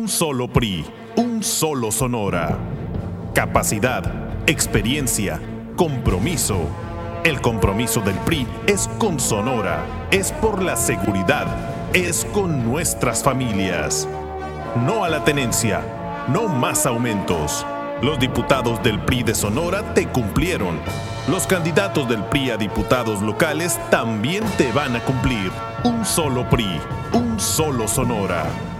Un solo PRI, un solo Sonora. Capacidad, experiencia, compromiso. El compromiso del PRI es con Sonora, es por la seguridad, es con nuestras familias. No a la tenencia, no más aumentos. Los diputados del PRI de Sonora te cumplieron. Los candidatos del PRI a diputados locales también te van a cumplir. Un solo PRI, un solo Sonora.